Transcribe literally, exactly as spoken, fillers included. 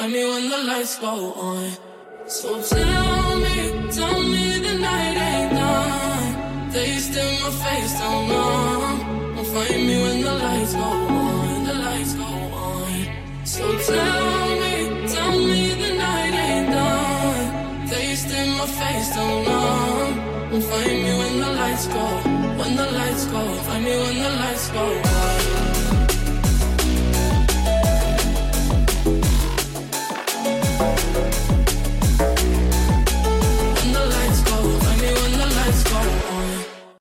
find me when the lights go on. So tell me, tell me the night ain't done. Taste in my face, don't know. Don't find me when the lights go on, the lights go on. So tell me, tell me the night ain't done. Taste in my face, don't know. Don't find me when the lights go, when the lights go. Find me when the lights go on.